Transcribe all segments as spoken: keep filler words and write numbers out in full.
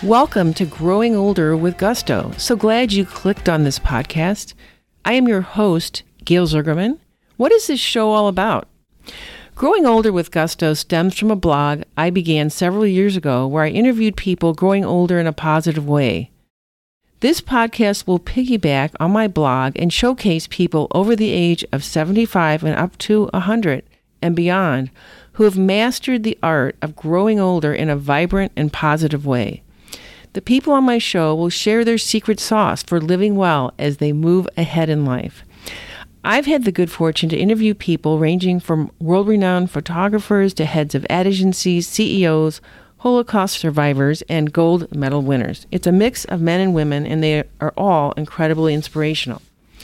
Welcome to Growing Older with Gusto. So glad you clicked on this podcast. I am your host, Gail Zugerman. What is this show all about? Growing Older with Gusto stems from a blog I began several years ago where I interviewed people growing older in a positive way. This podcast will piggyback on my blog and showcase people over the age of seventy-five and up to one hundred and beyond who have mastered the art of growing older in a vibrant and positive way. The people on my show will share their secret sauce for living well as they move ahead in life. I've had the good fortune to interview people ranging from world-renowned photographers to heads of ad agencies, C E Os, Holocaust survivors, and gold medal winners. It's a mix of men and women, and they are all incredibly inspirational.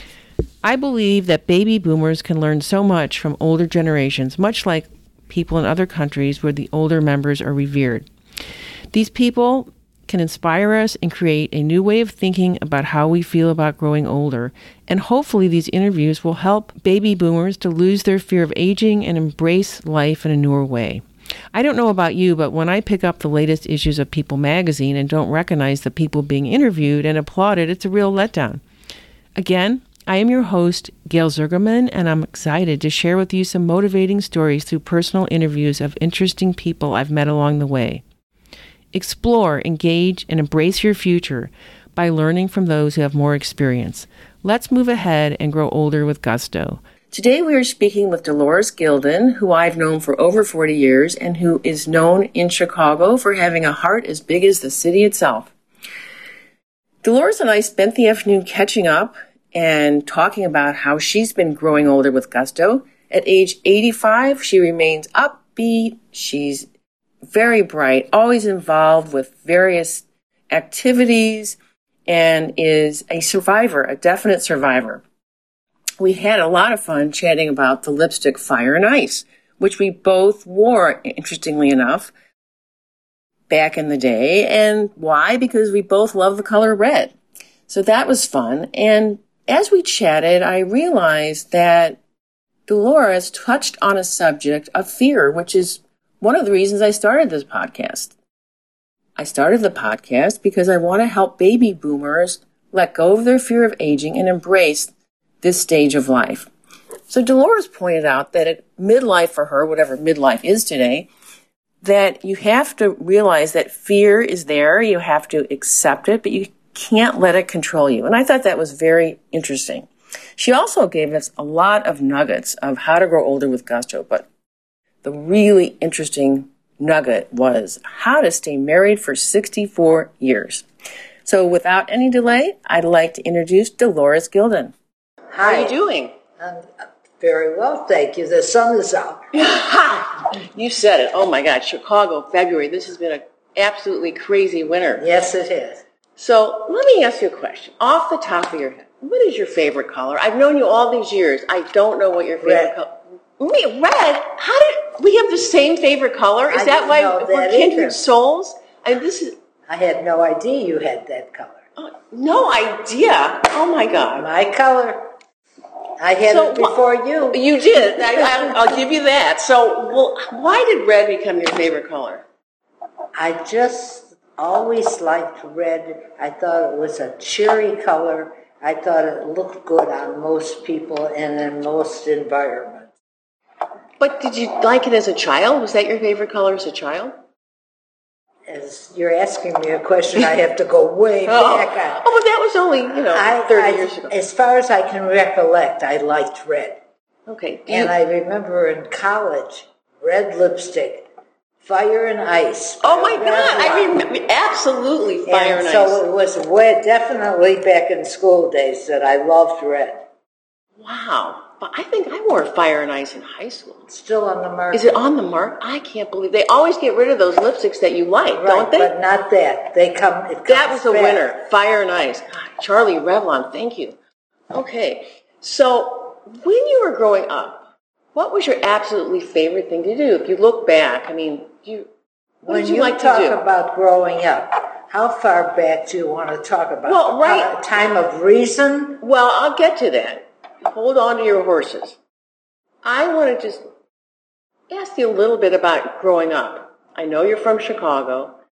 I believe that baby boomers can learn so much from older generations, much like people in other countries where the older members are revered. These people can inspire us and create a new way of thinking about how we feel about growing older. And hopefully these interviews will help baby boomers to lose their fear of aging and embrace life in a newer way. I don't know about you, but when I pick up the latest issues of People magazine and don't recognize the people being interviewed and applauded, it's a real letdown. Again, I am your host, Gail Zugerman, and I'm excited to share with you some motivating stories through personal interviews of interesting people I've met along the way. Explore, engage, and embrace your future by learning from those who have more experience. Let's move ahead and grow older with gusto. Today we are speaking with Dolores Gilden, who I've known for over forty years and who is known in Chicago for having a heart as big as the city itself. Dolores and I spent the afternoon catching up and talking about how she's been growing older with gusto. At age eighty-five, she remains upbeat. She's very bright, always involved with various activities, and is a survivor, a definite survivor. We had a lot of fun chatting about the lipstick Fire and Ice, which we both wore, interestingly enough, back in the day. And why? Because we both love the color red. So that was fun. And as we chatted, I realized that Dolores touched on a subject of fear, which is one of the reasons I started this podcast. I started the podcast because I want to help baby boomers let go of their fear of aging and embrace this stage of life. So Dolores pointed out that at midlife for her, whatever midlife is today, that you have to realize that fear is there, you have to accept it, but you can't let it control you. And I thought that was very interesting. She also gave us a lot of nuggets of how to grow older with gusto, but the really interesting nugget was how to stay married for sixty-four years. So without any delay, I'd like to introduce Dolores Gilden. Hi. How are you doing? Um, very well, thank you. The sun is out. You said it. Oh my God, Chicago, February. This has been an absolutely crazy winter. Yes, it is. So let me ask you a question. Off the top of your head, what is your favorite color? I've known you all these years. I don't know what your favorite Red. color. Me, red? How did we have the same favorite color? Is I that didn't why know we're that kindred either. souls? I mean, this is I had no idea you had that color. uh, no idea. Oh my God. My color. I had So it before you. You did. I, I, I'll give you that. So, well, why did red become your favorite color? I just always liked red. I thought it was a cheery color. I thought it looked good on most people and in most environments. But did you like it as a child? Was that your favorite color as a child? As you're asking me a question, I have to go way Oh, back. I, oh, but that was only, you know, I, thirty I, years ago. As far as I can recollect, I liked red. Okay. And You- I remember in college, red lipstick, Fire and Ice. oh my Red God! I wine. remember absolutely Fire and, And so Ice. it was way, definitely back in school days that I loved red. Wow! But I think I wore Fire and Ice in high school. It's still on the market. Is it on the mark? I can't believe they always get rid of those lipsticks that you like, Right, don't they? but not that. They come. It That comes was a back. winner. Fire and Ice. God, Charlie Revlon, thank you. Okay, so when you were growing up, what was your absolutely favorite thing to do? If you look back, I mean, you what When did you, you like talk to do? about growing up, how far back do you want to talk about? Well, right- Uh, time of reason? Well, I'll get to that. Hold on to your horses. I want to just ask you a little bit about growing up. I know you're from Chicago,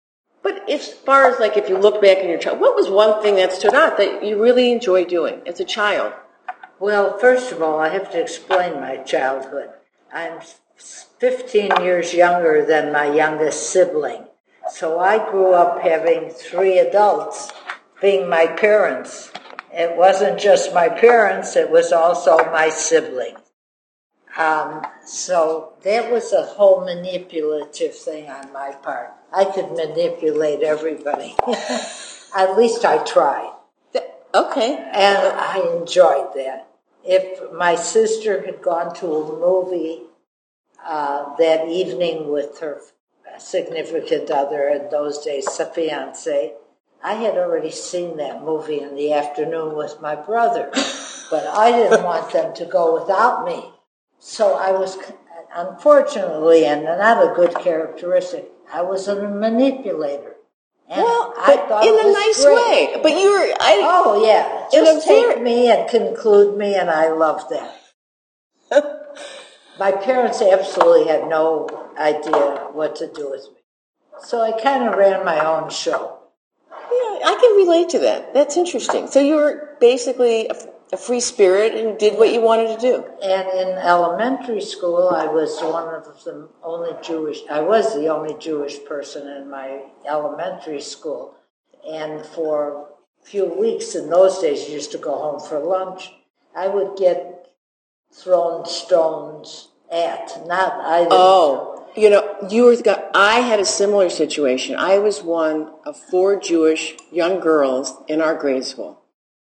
But as far as like if you look back in your child, what was one thing that stood out that you really enjoyed doing as a child? Well, first of all, I have to explain my childhood. I'm fifteen years younger than my youngest sibling. So I grew up having three adults being my parents. It wasn't just my parents, it was also my siblings. Um, so that was a whole manipulative thing on my part. I could manipulate everybody. At least I tried. Okay. And I enjoyed that. If my sister had gone to a movie uh, that evening with her significant other, in those days, a fiance, I had already seen that movie in the afternoon with my brother. But I didn't want them to go without me. So I was, unfortunately, and not a good characteristic, I was a manipulator. And well, I but thought in it a was nice great. way. But you were, I. Oh yeah, just take me and conclude me, and I loved that. My parents absolutely had no idea what to do with me, so I kind of ran my own show. Yeah, I can relate to that. That's interesting. So you were basically a, a free spirit and did what you wanted to do. And in elementary school, I was one of the only Jewish, I was the only Jewish person in my elementary school. And for a few weeks in those days, you used to go home for lunch. I would get thrown stones at, not I didn't. Oh. You know, you were the guy, I had a similar situation. I was one of four Jewish young girls in our grade school.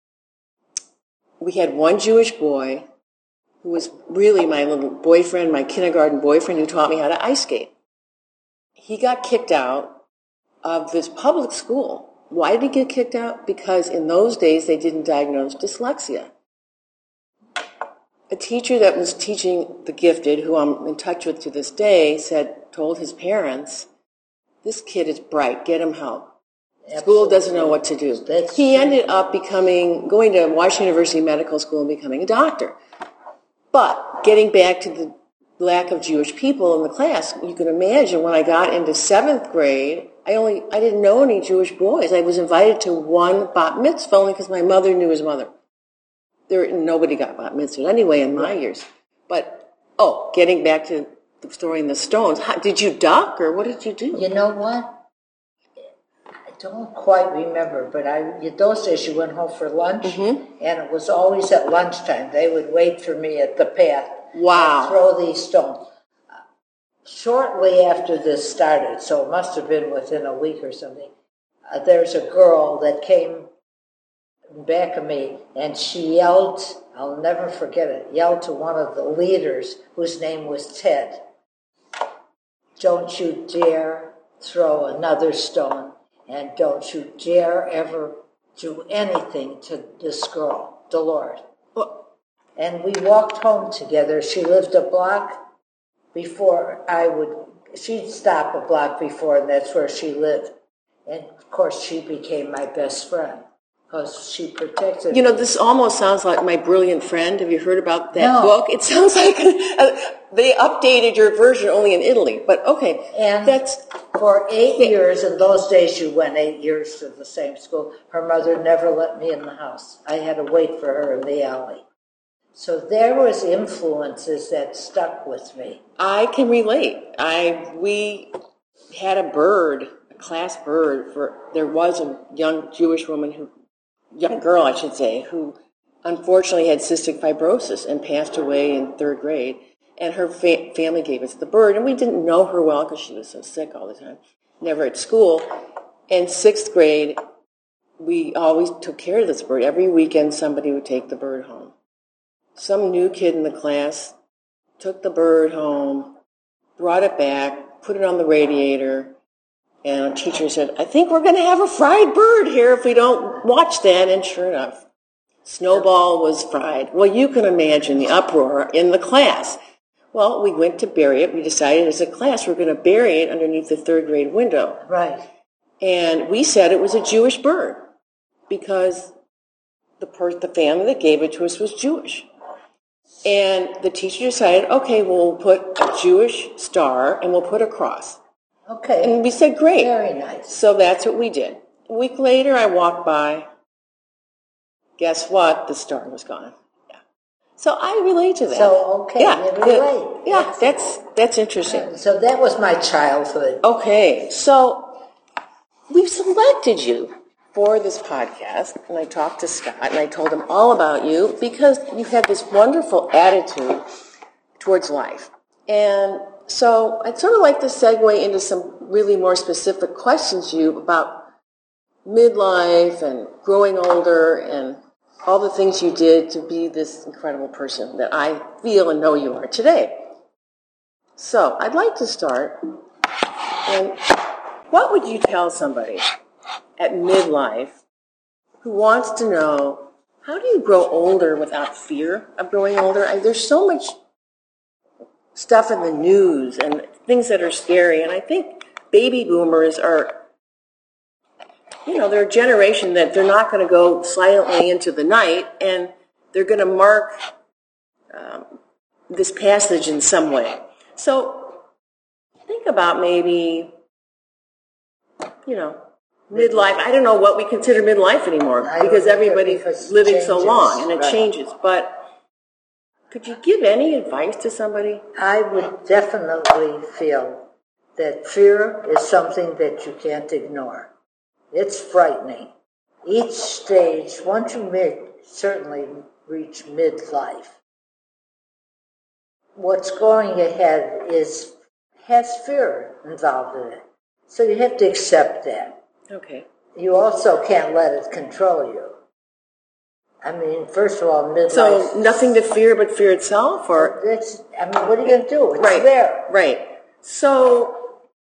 We had one Jewish boy who was really my little boyfriend, my kindergarten boyfriend, who taught me how to ice skate. He got kicked out of this public school. Why did he get kicked out? Because in those days they didn't diagnose dyslexia. A teacher that was teaching the gifted, who I'm in touch with to this day, said, told his parents, this kid is bright, get him help. Absolutely. School doesn't know what to do. That's he true. Ended up becoming, going to Washington University Medical School and becoming a doctor. But getting back to the lack of Jewish people in the class, you can imagine when I got into seventh grade, I only, I didn't know any Jewish boys. I was invited to one bat mitzvah only because my mother knew his mother. There, nobody got bat mitzvah anyway in my years. But, oh, getting back to the story in the stones, how, did you duck or what did you do? You know what? I don't quite remember, but I, in those days you went home for lunch, mm-hmm. and it was always at lunchtime. They would wait for me at the path. Wow. And throw these stones. Shortly after this started, so it must have been within a week or something, uh, there's a girl that came back of me, and she yelled, I'll never forget it, yelled to one of the leaders, whose name was Ted, don't you dare throw another stone, and don't you dare ever do anything to this girl, Dolores. And we walked home together. She lived a block before I would, she'd stop a block before, and that's where she lived. And of course, she became my best friend. Because she protected You know, me. this almost sounds like My Brilliant Friend. Have you heard about that no. book? It sounds like uh, they updated your version only in Italy. But okay, and that's for eight they, years. In those days, you went eight years to the same school. Her mother never let me in the house. I had to wait for her in the alley. So there was influences that stuck with me. I can relate. I we had a bird, a class bird. For there was a young Jewish woman who. young girl, I should say, who unfortunately had cystic fibrosis and passed away in third grade. And her fa- family gave us the bird, and we didn't know her well because she was so sick all the time, never at school. In sixth grade, we always took care of this bird. Every weekend, somebody would take the bird home. Some new kid in the class took the bird home, brought it back, put it on the radiator, and a teacher said, I think we're going to have a fried bird here if we don't watch that. And sure enough, Snowball was fried. Well, you can imagine the uproar in the class. Well, we went to bury it. We decided as a class we're going to bury it underneath the third grade window. Right. And we said it was a Jewish bird because the, per- the family that gave it to us was Jewish. And the teacher decided, okay, well, we'll put a Jewish star and we'll put a cross. Okay. And we said, great. Very nice. So that's what we did. A week later, I walked by. Guess what? The star was gone. Yeah. So I relate to that. So, okay, yeah, you relate. Yeah, yeah, that's, that's interesting. So that was my childhood. Okay, so we've selected you for this podcast, and I talked to Scott, and I told him all about you because you have this wonderful attitude towards life. And so I'd sort of like to segue into some really more specific questions to you about midlife and growing older and all the things you did to be this incredible person that I feel and know you are today. So I'd like to start. And what would you tell somebody at midlife who wants to know, how do you grow older without fear of growing older? I, there's so much stuff in the news and things that are scary, and I think baby boomers are, you know, they're a generation that they're not going to go silently into the night, and they're going to mark um, this passage in some way. So think about maybe, you know, midlife. I don't know what we consider midlife anymore because everybody's living so long and it right. changes. But could you give any advice to somebody? I would definitely feel that fear is something that you can't ignore. It's frightening. Each stage, once you mid, certainly reach midlife, what's going ahead is has fear involved in it. So you have to accept that. Okay. You also can't let it control you. I mean, first of all, midlife. So nothing to fear but fear itself, or it's, I mean, what are you going to do? It's right, there. Right. So,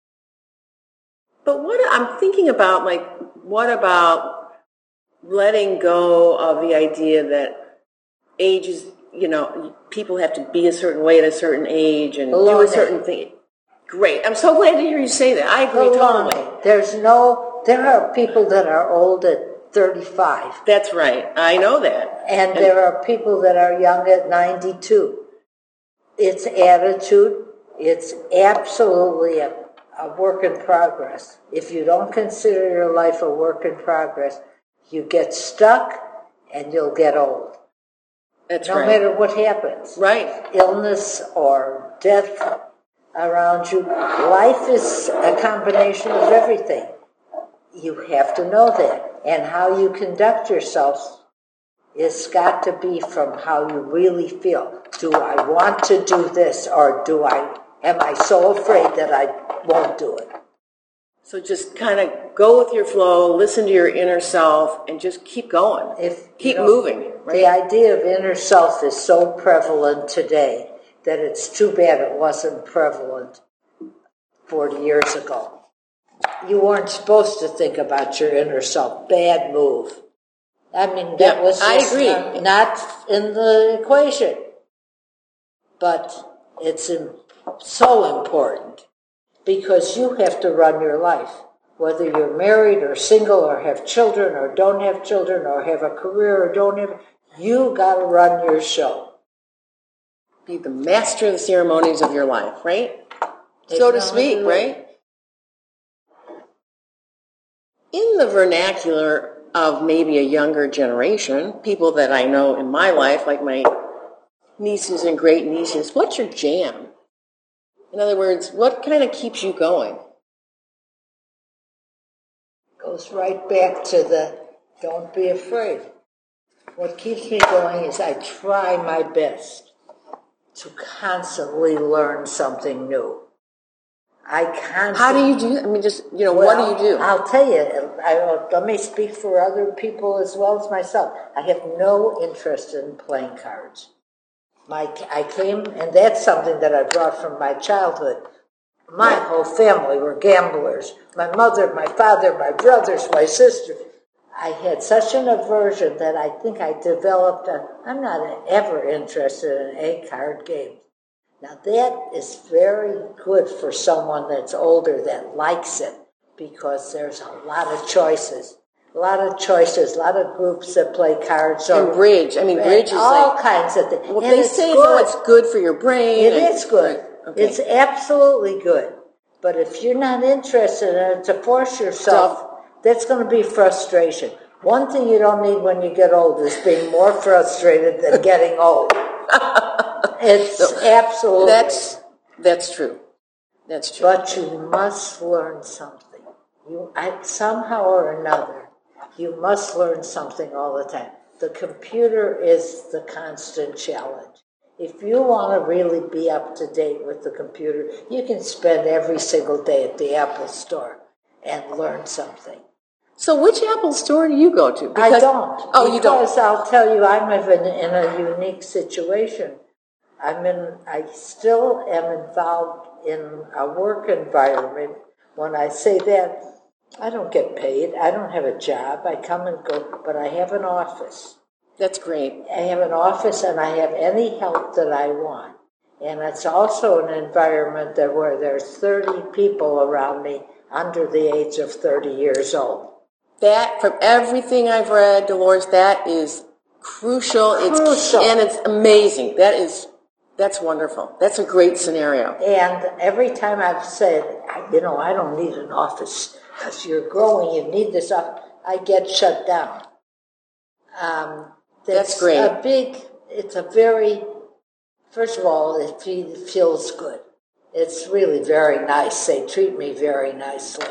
but what I'm thinking about, like, what about letting go of the idea that age is, you know, people have to be a certain way at a certain age and Baloney. do a certain thing. Great. I'm so glad to hear you say that. I agree Baloney. totally. There's no, there are people that are old at thirty-five. That's right. I know that. And, and there are people that are young at ninety-two. It's attitude. It's absolutely a, a work in progress. If you don't consider your life a work in progress, you get stuck and you'll get old. That's no right. matter what happens. Right. Illness or death around you. Life is a combination of everything. You have to know that. And how you conduct yourself is got to be from how you really feel. Do I want to do this, or do I, am I so afraid that I won't do it? So just kind of go with your flow, listen to your inner self, and just keep going. If, keep you know, moving. Right? The idea of inner self is so prevalent today that it's too bad it wasn't prevalent forty years ago. You weren't supposed to think about your inner self. Bad move. I mean, that yeah, was just I agree. Not, not in the equation. But it's in, so important because you have to run your life. Whether you're married or single or have children or don't have children or have a career or don't have, you got to run your show. Be the master of the ceremonies of your life, right? So to speak, right? In the vernacular of maybe a younger generation, people that I know in my life, like my nieces and great nieces, what's your jam? In other words, what kind of keeps you going? Goes right back to the don't be afraid. What keeps me going is I try my best to constantly learn something new. I constantly... How do you do that? I mean, just, you know, well, what do you do? I'll tell you, I, let me speak for other people as well as myself. I have no interest in playing cards. My, I came, and that's something that I brought from my childhood. My whole family were gamblers. My mother, my father, my brothers, my sister. I had such an aversion that I think I developed a, I'm not ever interested in a card game. Now that is very good for someone that's older that likes it because there's a lot of choices. A lot of choices, a lot of groups that play cards. And bridge. I mean, bridge is all like... kinds of things. Well, and they it's say, good. no, it's good for your brain. It and, is good. Okay. It's absolutely good. But if you're not interested in it, to force yourself, that's going to be frustration. One thing you don't need when you get old is being more frustrated than getting old. It's so, absolutely. That's, that's true. That's true. But you must learn something. You, I, somehow or another, you must learn something all the time. The computer is the constant challenge. If you want to really be up to date with the computer, you can spend every single day at the Apple Store and learn something. So which Apple Store do you go to? Because, I don't. Oh, you don't? Because I'll tell you, I'm in, in a unique situation. I'm in. I still am involved in a work environment. When I say that, I don't get paid. I don't have a job. I come and go, but I have an office. That's great. I have an office, and I have any help that I want. And it's also an environment that where there's thirty people around me under the age of thirty years old. That, from everything I've read, Dolores, that is crucial. Crucial. It's, and it's amazing. That is, that's wonderful. That's a great scenario. And every time I've said, you know, I don't need an office because you're growing, you need this office, I get shut down. Um, that's, that's great. A big, it's a very, first of all, it feels good. It's really very nice. They treat me very nicely.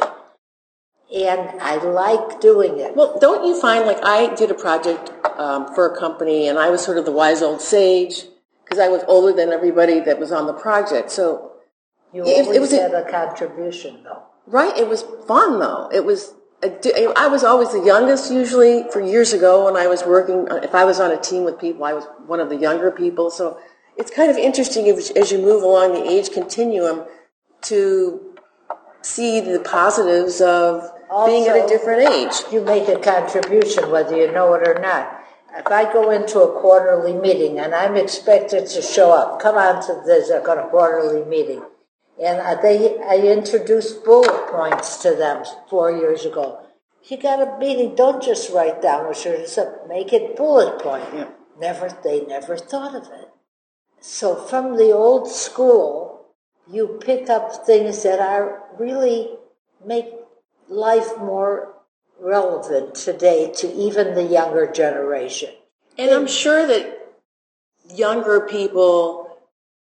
And I like doing it. Well, don't you find, like, I did a project um, for a company, and I was sort of the wise old sage, because I was older than everybody that was on the project. So you it, always it was had a, a contribution, though. Right. It was fun, though. It was. A, I was always the youngest, usually, for years ago when I was working. If I was on a team with people, I was one of the younger people. So it's kind of interesting if, as you move along the age continuum to see the positives of also, being at a different age. You make a contribution whether you know it or not. If I go into a quarterly meeting and I'm expected to show up, come on to this a quarterly meeting, and they I introduced bullet points to them four years ago. You got a meeting, don't just write down what you're saying, make it bullet point. Yeah. Never, they never thought of it. So from the old school, you pick up things that are really make life more relevant today to even the younger generation. And I'm sure that younger people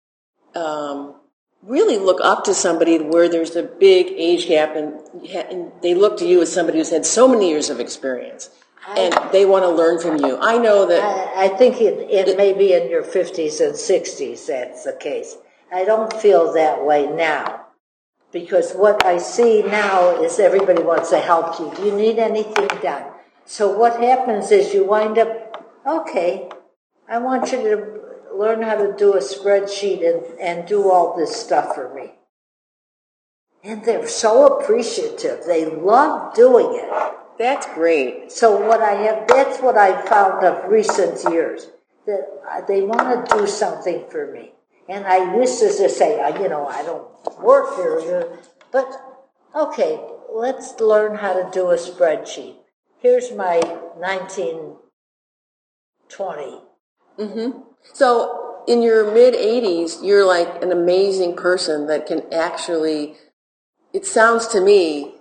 um, really look up to somebody where there's a big age gap, and, and they look to you as somebody who's had so many years of experience, I, and they want to learn from you. I know that... I, I think it, it may be in your fifties and sixties that's the case. I don't feel that way now. Because what I see now is everybody wants to help you. Do you need anything done? So what happens is you wind up, okay, I want you to learn how to do a spreadsheet and, and do all this stuff for me. And they're so appreciative. They love doing it. That's great. So what I have, that's what I found of recent years, that they want to do something for me. And I used to just say, you know, I don't work here, but okay, let's learn how to do a spreadsheet. Here's my nineteen twenty. Mm-hmm. So in your mid-eighties, you're like an amazing person that can actually, it sounds to me,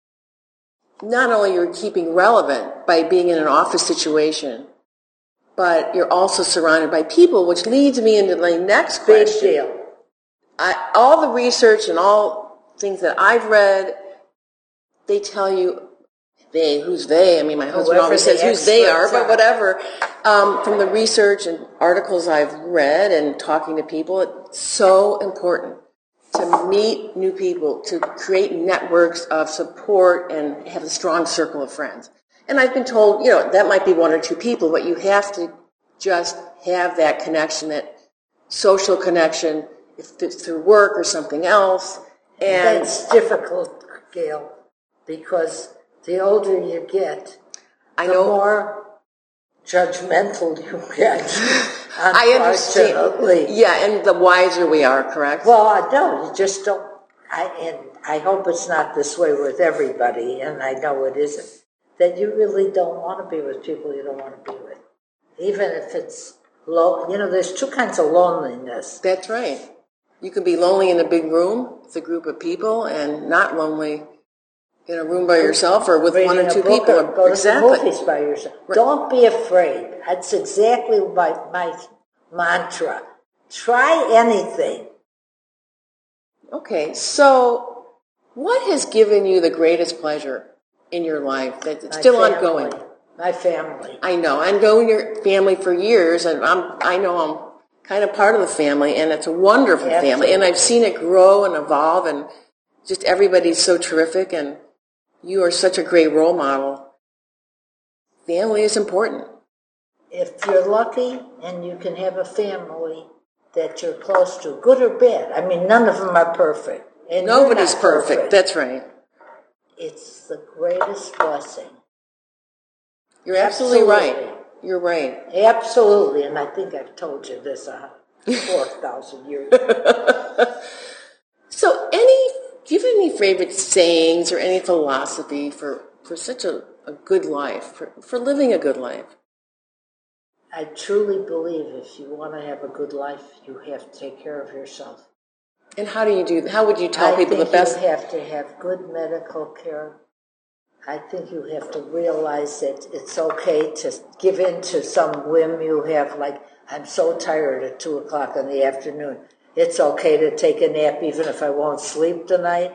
not only you're keeping relevant by being in an office situation, but you're also surrounded by people, which leads me into my next Big question. deal. I, all the research and all things that I've read, they tell you, they, who's they? I mean, my husband Whoever always the says who's they are, experts but are. whatever. Um, from the research and articles I've read and talking to people, it's so important to meet new people, to create networks of support and have a strong circle of friends. And I've been told, you know, that might be one or two people, but you have to just have that connection, that social connection, if it's through work or something else. And That's difficult, Gail, because the older you get, I the know, more judgmental you get. I understand. Unfortunately. Yeah, and the wiser we are, correct? Well, I don't. You just don't. I and I hope it's not this way with everybody, and I know it isn't. That you really don't want to be with people you don't want to be with, even if it's low. You know, there's two kinds of loneliness. That's right. You can be lonely in a big room with a group of people and not lonely in a room by yourself or with Reading one or two a book people. Or go exactly. to the movies by yourself. Right. Don't be afraid. That's exactly my, my mantra. Try anything. Okay, so what has given you the greatest pleasure in your life that's My still family. ongoing? My family. I know. I've known your family for years, and I'm, I know I'm kind of part of the family, and it's a wonderful Absolutely. family, and I've seen it grow and evolve, and just everybody's so terrific, and you are such a great role model. Family is important. If you're lucky and you can have a family that you're close to, good or bad. I mean, none of them are perfect. And Nobody's perfect. perfect. That's right. It's the greatest blessing. You're absolutely, absolutely right. You're right. Absolutely. And I think I've told you this uh, four thousand years ago. So any, do you have any favorite sayings or any philosophy for, for such a, a good life, for, for living a good life? I truly believe if you want to have a good life, you have to take care of yourself. And how do you do that? How would you tell I people the best? I think you have to have good medical care. I think you have to realize that it's okay to give in to some whim you have, like, I'm so tired at two o'clock in the afternoon. It's okay to take a nap even if I won't sleep tonight.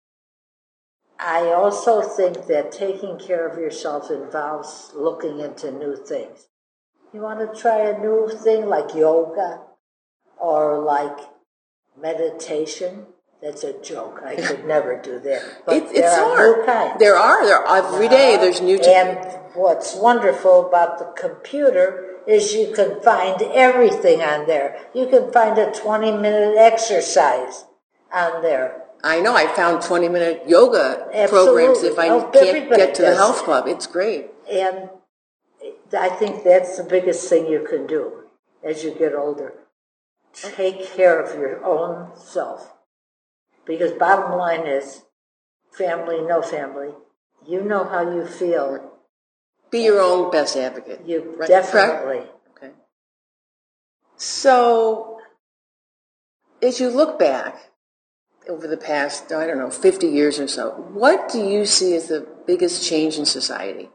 I also think that taking care of yourself involves looking into new things. You want to try a new thing like yoga or like meditation? That's a joke. I could never do that. But it, it's there are hard. new kinds. There are. There are, every day there's new. T- and what's wonderful about the computer is you can find everything on there. You can find a twenty-minute exercise on there. I know. I found twenty-minute yoga Absolutely. programs if I oh, can't get to the does. health club. It's great. And I think that's the biggest thing you can do as you get older. Take care of your own self. Because bottom line is, family, no family. You know how you feel. Be your own best advocate. You right? definitely. Correct? Okay. So, as you look back over the past, I don't know, fifty years or so, what do you see as the biggest change in society?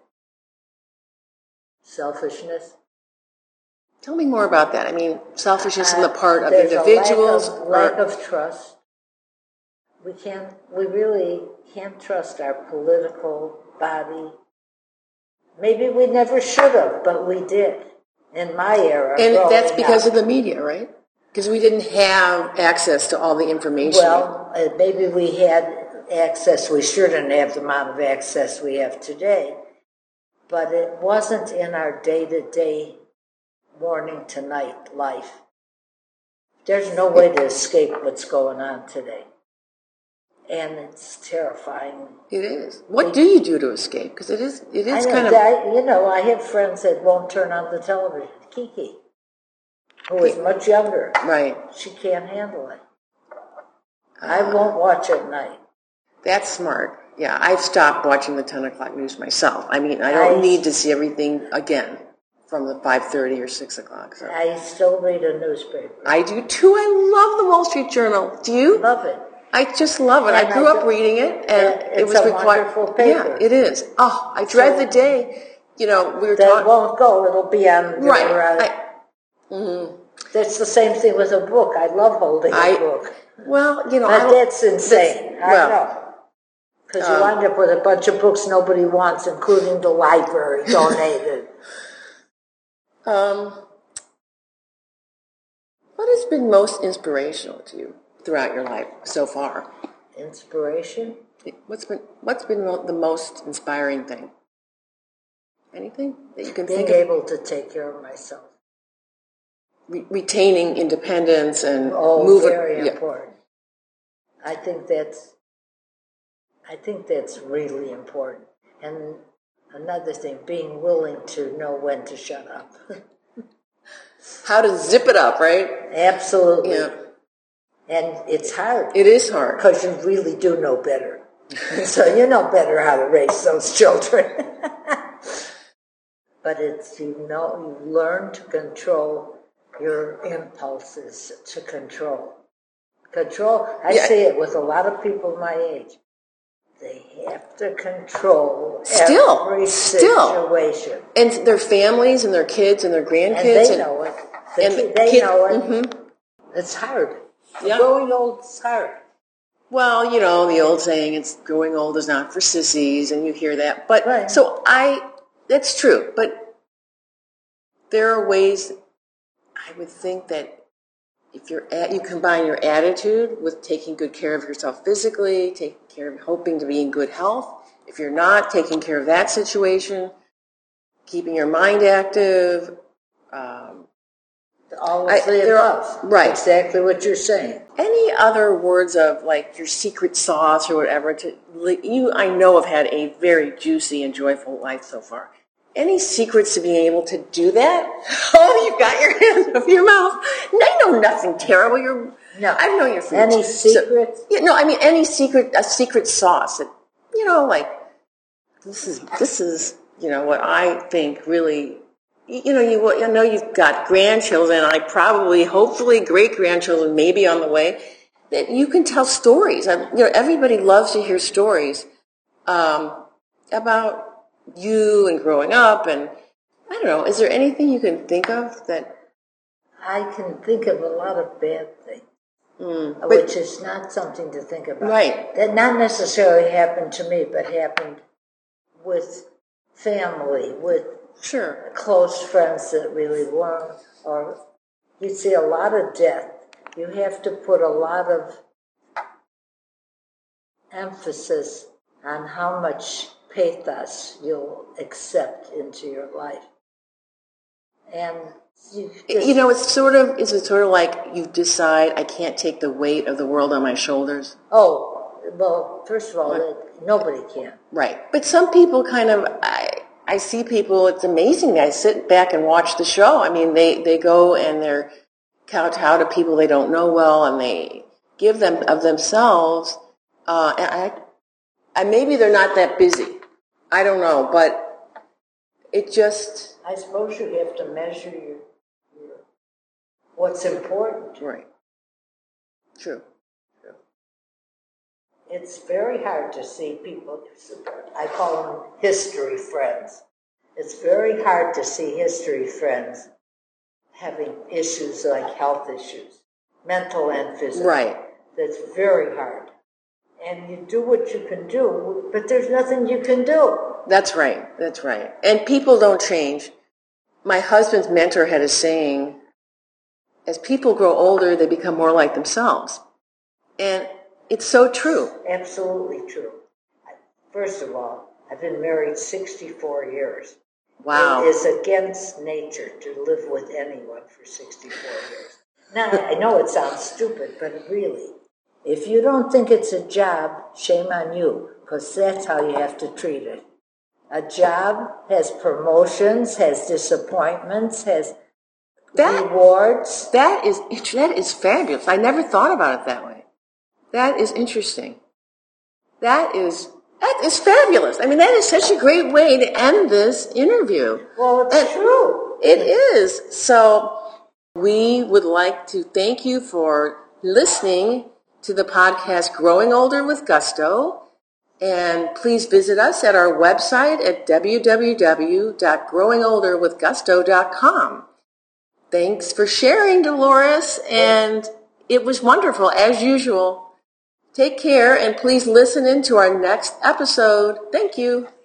Selfishness. Tell me more about that. I mean, selfishness uh, on the part of there's individuals. A lack of, lack of trust. We can't. We really can't trust our political body. Maybe we never should have, but we did in my era. And that's because up. of the media, right? Because we didn't have access to all the information. Well, uh, maybe we had access. We shouldn't have the amount of access we have today. But it wasn't in our day-to-day, morning to night life. There's no way to escape what's going on today. And it's terrifying. It is. What do you do to escape? Because it is, it is I know, kind of... I, you know, I have friends that won't turn on the television. Kiki, who is much younger. Right. She can't handle it. Uh, I won't watch at night. That's smart. Yeah, I've stopped watching the ten o'clock news myself. I mean, I don't I, need to see everything again from the five thirty or six o'clock. So. I still read a newspaper. I do too. I love the Wall Street Journal. Do you? Love it. I just love it. And I grew I up reading it, and it's it was a required. Wonderful paper. Yeah, it is. Oh, I dread so, the day. You know, we were that talking. won't go. It'll be on. Right. Your, uh, I, mm-hmm. That's the same thing with a book. I love holding I, a book. Well, you know, but I that's insane. That's, well, I know. Because you um, wind up with a bunch of books nobody wants, including the library donated. um, what has been most inspirational to you throughout your life so far? Inspiration? What's been What's been the most inspiring thing? Anything that you can Being think of? Being able to take care of myself. Re- retaining independence and oh, moving. very Yeah. important. I think that's. I think that's really important. And another thing, being willing to know when to shut up. How to zip it up, right? Absolutely. Yeah. And it's hard. It is hard. Because you really do know better. So you know better how to raise those children. But it's, you know, you learn to control your impulses to control. Control. I Yeah. see it with a lot of people my age. They have to control Still, every still. situation. And their families and their kids and their grandkids. And they and, know it. The and kid, they kid, know it. Mm-hmm. It's hard. Yeah. Growing old is hard. Well, you know, the old saying, it's growing old is not for sissies, and you hear that. But Right. so I, that's true. But there are ways, I would think that if you're at, you combine your attitude with taking good care of yourself physically, taking care of hoping to be in good health. If you're not taking care of that situation, keeping your mind active, um, All of I- the there are- above. right. Exactly what you're saying. any other words of like your secret sauce or whatever to you? I know have had a very juicy and joyful life so far. Any secrets to being able to do that? Oh, you've got your hands up your mouth. I know nothing terrible. You're No. I've known you for Any so- secrets? yeah, no, I mean any secret a secret sauce that you know like this is this is you know what I think really. You know, you I know you've got grandchildren. I probably, hopefully, great grandchildren maybe on the way. That you can tell stories. I, you know, everybody loves to hear stories um, about you and growing up. And I don't know. Is there anything you can think of that? I can think of a lot of bad things, Mm, but, which is not something to think about. Right. That not necessarily happened to me, but happened with family, with sure. close friends that really weren't, or you see a lot of death. You have to put a lot of emphasis on how much pathos you'll accept into your life. And you, just, You know, it's sort of is it sort of like you decide I can't take the weight of the world on my shoulders. oh, well, first of all, that nobody can. Right. But some people kind of, I, I see people, it's amazing. I sit back and watch the show. I mean, they, they go and they're kowtow to people they don't know well, and they give them of themselves. Uh, and I, and maybe they're not that busy. I don't know, but it just... I suppose you have to measure your, your what's important. Right. True. It's very hard to see people, I call them history friends. It's very hard to see history friends having issues like health issues, mental and physical. Right. That's very hard. And you do what you can do, but there's nothing you can do. That's right. That's right. And people don't change. My husband's mentor had a saying, as people grow older, they become more like themselves. And it's so true. Absolutely true. First of all, I've been married sixty-four years. Wow. It is against nature to live with anyone for sixty-four years. Now, I know it sounds stupid, but really, if you don't think it's a job, shame on you, because that's how you have to treat it. A job has promotions, has disappointments, has That- rewards. That is that is fabulous. I never thought about it that way. That is interesting. That is that is fabulous. I mean, that is such a great way to end this interview. Well, it's And true. It is. So we would like to thank you for listening to the podcast Growing Older with Gusto. And please visit us at our website at w w w dot growing older with gusto dot com. Thanks for sharing, Dolores, and it was wonderful, as usual. Take care, and please listen in to our next episode. Thank you.